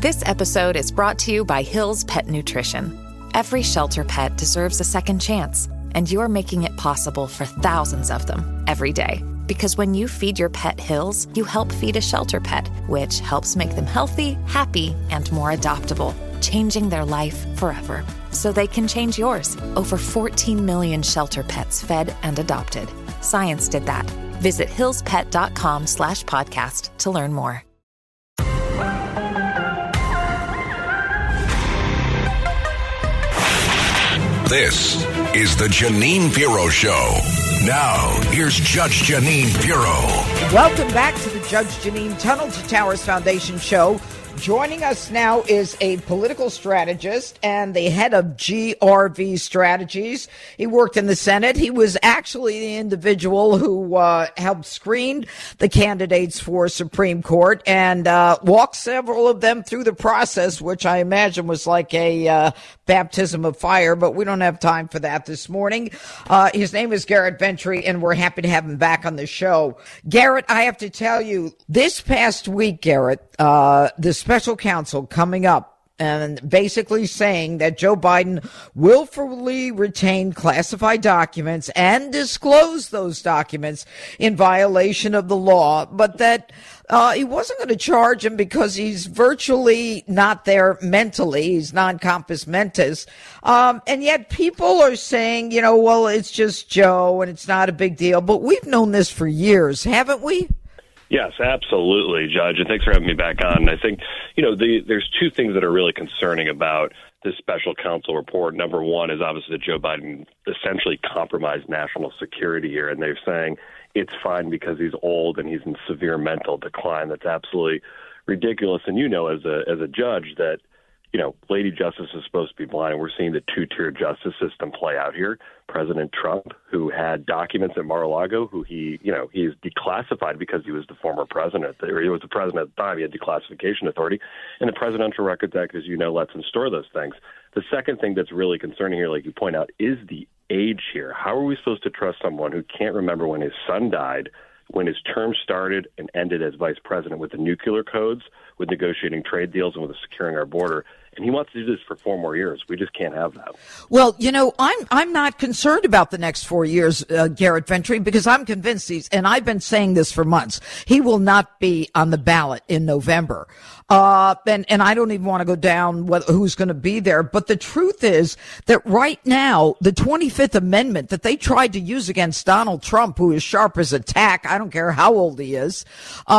This episode is brought to you by Hill's Pet Nutrition. Every shelter pet deserves a second chance, and you're making it possible for thousands of them every day. Because when you feed your pet Hill's, you help feed a shelter pet, which helps make them healthy, happy, and more adoptable, changing their life forever. So they can change yours. Over 14 million shelter pets fed and adopted. Science did that. Visit hillspet.com/podcast to learn more. This is the Jeanine Pirro Show. Now, here's Judge Jeanine Pirro. Welcome back to the Judge Jeanine Tunnel to Towers Foundation Show. Joining us now is a political strategist and the head of GRV Strategies. He worked in the Senate. He was actually the individual who helped screen the candidates for Supreme Court and walked several of them through the process, which I imagine was like a baptism of fire, but we don't have time for that this morning. His name is Garrett Ventry, and we're happy to have him back on the show. Garrett, I have to tell you, this past week, Garrett, the special counsel coming up and basically saying that Joe Biden willfully retained classified documents and disclosed those documents in violation of the law, but that he wasn't going to charge him because he's virtually not there mentally. He's non-compos mentis. And yet people are saying, you know, well, it's just Joe and it's not a big deal. But we've known this for years, haven't we? Yes, absolutely, Judge, and thanks for having me back on. I think, you know, there's two things that are really concerning about this special counsel report. Number one is obviously that Joe Biden essentially compromised national security here, and they're saying it's fine because he's old and he's in severe mental decline. That's absolutely ridiculous. And you know, as a judge, that, you know, Lady Justice is supposed to be blind. We're seeing the two-tier justice system play out here. President Trump, who had documents at Mar-a-Lago, who he's declassified because he was the former president, or he was the president at the time. He had declassification authority. And the Presidential Records Act, as you know, lets him store those things. The second thing that's really concerning here, like you point out, is the age here. How are we supposed to trust someone who can't remember when his son died, when his term started and ended as vice president, with the nuclear codes, with negotiating trade deals, and with securing our border? And he wants to do this for 4 more years. We just can't have that. Well, you know, I'm not concerned about the next 4 years, Garrett Ventry, because I'm convinced and I've been saying this for months, he will not be on the ballot in November. And I don't even want to go down who's going to be there. But the truth is that right now, the 25th Amendment that they tried to use against Donald Trump, who is sharp as a tack, I don't care how old he is,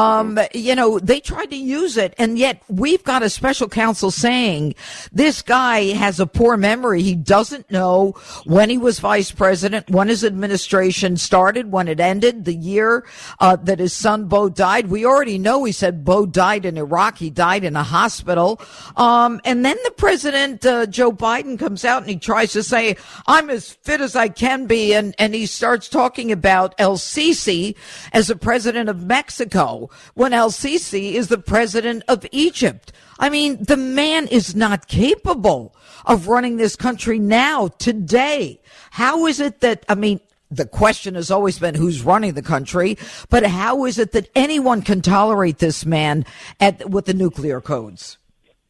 you know, they tried to use it. And yet we've got a special counsel saying this guy has a poor memory. He doesn't know when he was vice president, when his administration started, when it ended, the year that his son Bo died. We already know he said Bo died in Iraq. He died in a hospital. And then the president, Joe Biden, comes out and he tries to say, I'm as fit as I can be. And he starts talking about El Sisi as the president of Mexico, when El Sisi is the president of Egypt. I mean, the man is not capable of running this country now, today. How is it that, I mean, the question has always been who's running the country, but how is it that anyone can tolerate this man with the nuclear codes?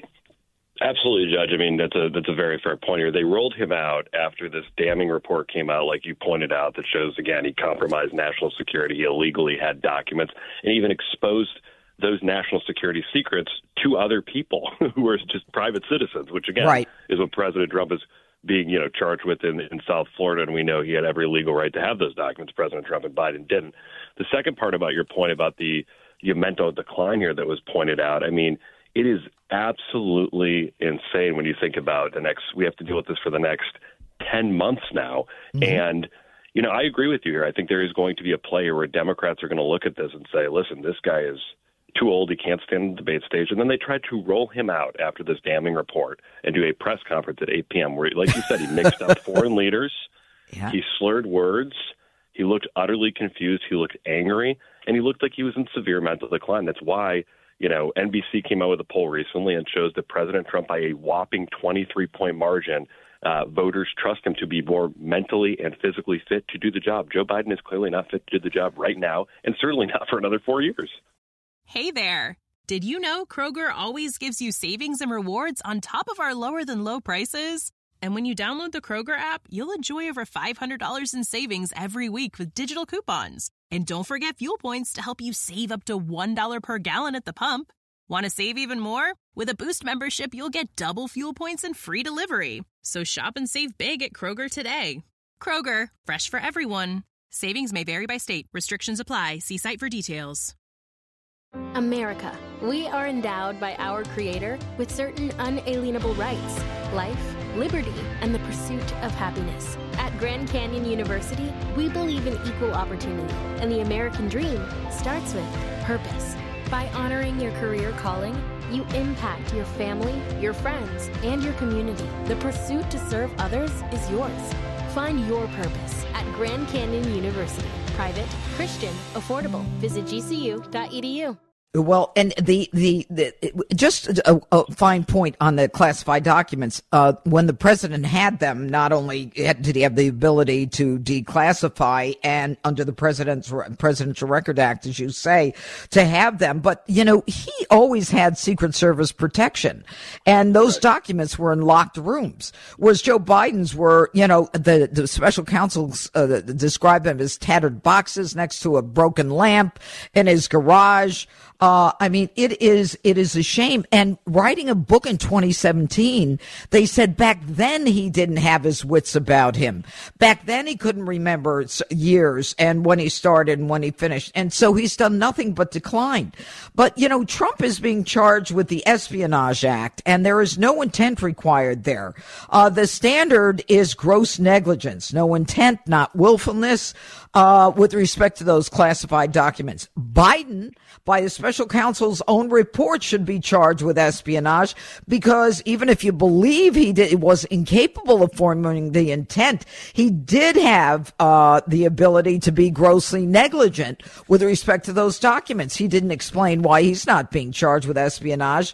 Absolutely, Judge. I mean, that's a very fair point here. They rolled him out after this damning report came out, like you pointed out, that shows, again, he compromised national security. He illegally had documents and even exposed those national security secrets to other people who were just private citizens, which, again, is what President Trump is being, you know, charged with in South Florida. And we know he had every legal right to have those documents. President Trump and Biden didn't. The second part about your point about the mental decline here that was pointed out, I mean, it is absolutely insane when you think about we have to deal with this for the next 10 months now. Mm-hmm. And, you know, I agree with you here. I think there is going to be a play where Democrats are going to look at this and say, listen, this guy is too old, he can't stand the debate stage. And then they tried to roll him out after this damning report and do a press conference at 8 p.m. where, like you said, he mixed up foreign leaders. Yeah. He slurred words. He looked utterly confused. He looked angry. And he looked like he was in severe mental decline. That's why, you know, NBC came out with a poll recently and shows that President Trump, by a whopping 23-point margin, voters trust him to be more mentally and physically fit to do the job. Joe Biden is clearly not fit to do the job right now, and certainly not for another 4 years. Hey there. Did you know Kroger always gives you savings and rewards on top of our lower-than-low prices? And when you download the Kroger app, you'll enjoy over $500 in savings every week with digital coupons. And don't forget fuel points to help you save up to $1 per gallon at the pump. Want to save even more? With a Boost membership, you'll get double fuel points and free delivery. So shop and save big at Kroger today. Kroger, fresh for everyone. Savings may vary by state. Restrictions apply. See site for details. America. We are endowed by our Creator with certain unalienable rights: life, liberty, and the pursuit of happiness. At Grand Canyon University, we believe in equal opportunity, and the American dream starts with purpose. By honoring your career calling, you impact your family, your friends, and your community. The pursuit to serve others is yours. Find your purpose at Grand Canyon University. Private, Christian, affordable. Visit gcu.edu. Well, and just a fine point on the classified documents. When the president had them, not only did he have the ability to declassify and under the Presidential Record Act, as you say, to have them, but, you know, he always had Secret Service protection, and those documents were in locked rooms, whereas Joe Biden's were, you know, the special counsels described them as tattered boxes next to a broken lamp in his garage. I mean, it is a shame. And writing a book in 2017, they said back then he didn't have his wits about him. Back then he couldn't remember years and when he started and when he finished. And so he's done nothing but decline. But, you know, Trump is being charged with the Espionage Act, and there is no intent required there. The standard is gross negligence, no intent, not willfulness, with respect to those classified documents. Biden, by the special counsel's own report, should be charged with espionage, because even if you believe he was incapable of forming the intent, he did have the ability to be grossly negligent with respect to those documents. He didn't explain why he's not being charged with espionage.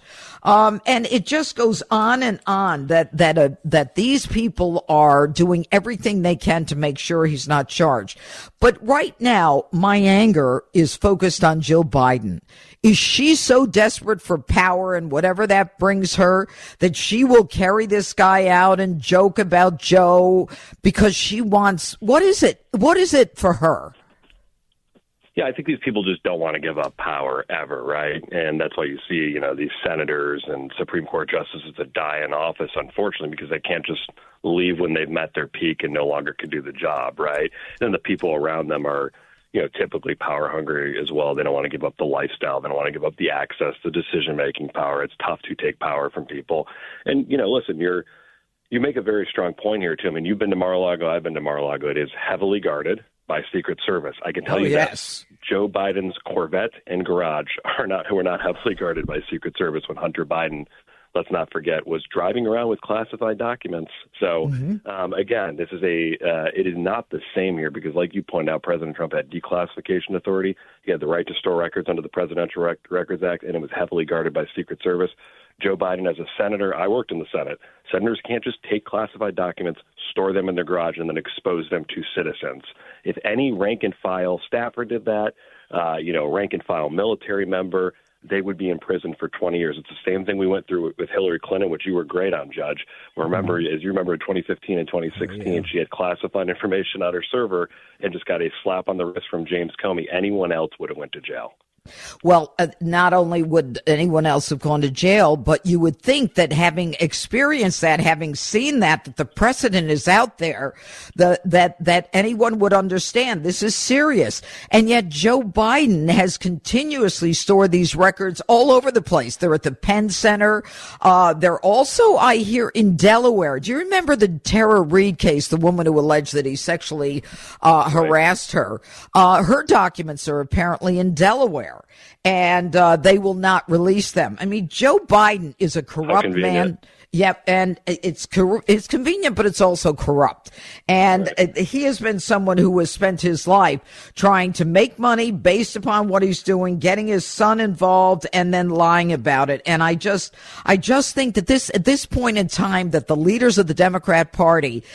And it just goes on and on that these people are doing everything they can to make sure he's not charged. But right now, my anger is focused on Jill Biden. Is she so desperate for power and whatever that brings her that she will carry this guy out and joke about Joe because she wants, what is it? What is it for her? Yeah, I think these people just don't want to give up power ever, right? And that's why you see, you know, these senators and Supreme Court justices that die in office, unfortunately, because they can't just leave when they've met their peak and no longer can do the job, right? And the people around them are, you know, typically power hungry as well. They don't want to give up the lifestyle. They don't want to give up the access, the decision-making power. It's tough to take power from people. And, you know, listen, you make a very strong point here, Tim, and you've been to Mar-a-Lago. I've been to Mar-a-Lago. It is heavily guarded by Secret Service. I can tell you that Joe Biden's Corvette and garage were not heavily guarded by Secret Service when Hunter Biden, let's not forget, was driving around with classified documents. So, again, this is it is not the same here because, like you pointed out, President Trump had declassification authority. He had the right to store records under the Presidential Records Act, and it was heavily guarded by Secret Service. Joe Biden, as a senator, I worked in the Senate. Senators can't just take classified documents, store them in their garage, and then expose them to citizens. If any rank-and-file staffer did that, rank-and-file military member, they would be in prison for 20 years. It's the same thing we went through with Hillary Clinton, which you were great on, Judge. Remember, as you remember, in 2015 and 2016, she had classified information on her server and just got a slap on the wrist from James Comey. Anyone else would have went to jail. Well, not only would anyone else have gone to jail, but you would think that having experienced that, having seen that the precedent is out there, that anyone would understand this is serious. And yet Joe Biden has continuously stored these records all over the place. They're at the Penn Center. They're also, I hear, in Delaware. Do you remember the Tara Reid case, the woman who alleged that he sexually harassed her? Her documents are apparently in Delaware. And they will not release them. I mean, Joe Biden is a corrupt man. Yep, and it's convenient, but it's also corrupt. And he has been someone who has spent his life trying to make money based upon what he's doing, getting his son involved, and then lying about it. And I just think that at this point in time, that the leaders of the Democrat Party,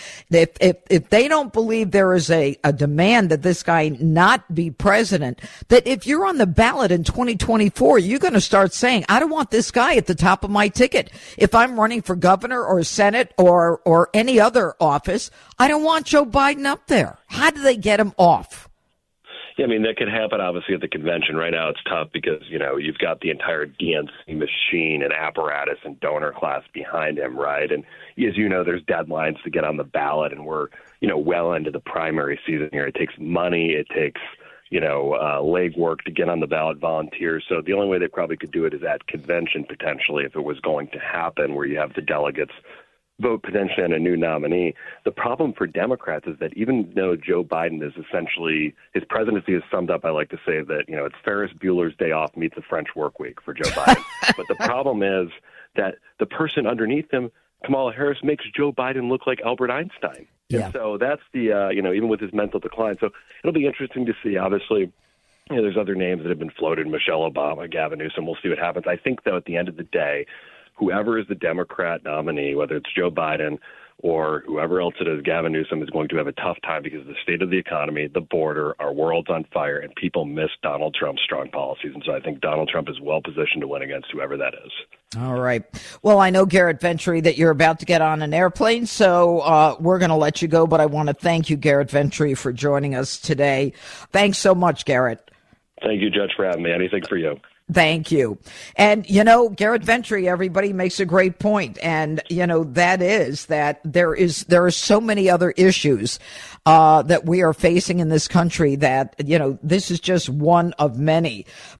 if they don't believe there is a demand that this guy not be president, that if you're on the ballot in 2024, you're going to start saying, I don't want this guy at the top of my ticket. If I'm running for governor or Senate or any other office, I don't want Joe Biden up there. How do they get him off? Yeah, I mean, that could happen, obviously, at the convention. Right now it's tough because, you've got the entire DNC machine and apparatus and donor class behind him, right? And as you know, there's deadlines to get on the ballot, and we're, well into the primary season here. It takes money. It takes legwork to get on the ballot, volunteers. So the only way they probably could do it is at convention, potentially, if it was going to happen, where you have the delegates vote potentially on a new nominee. The problem for Democrats is that even though Joe Biden is essentially, his presidency is summed up, I like to say that, it's Ferris Bueller's Day Off meets a French work week for Joe Biden. But the problem is that the person underneath him, Kamala Harris, makes Joe Biden look like Albert Einstein. Yeah. And so that's the, even with his mental decline. So it'll be interesting to see. Obviously, there's other names that have been floated, Michelle Obama, Gavin Newsom. We'll see what happens. I think, though, at the end of the day, whoever is the Democrat nominee, whether it's Joe Biden or whoever else it is, Gavin Newsom is going to have a tough time because of the state of the economy, the border, our world's on fire, and people miss Donald Trump's strong policies. And so I think Donald Trump is well positioned to win against whoever that is. All right. Well, I know, Garrett Ventry, that you're about to get on an airplane, so we're going to let you go. But I want to thank you, Garrett Ventry, for joining us today. Thanks so much, Garrett. Thank you, Judge, for having me. Anything for you. Thank you. And, Garrett Ventry, everybody makes a great point. And, that is that there are so many other issues that we are facing in this country that, this is just one of many.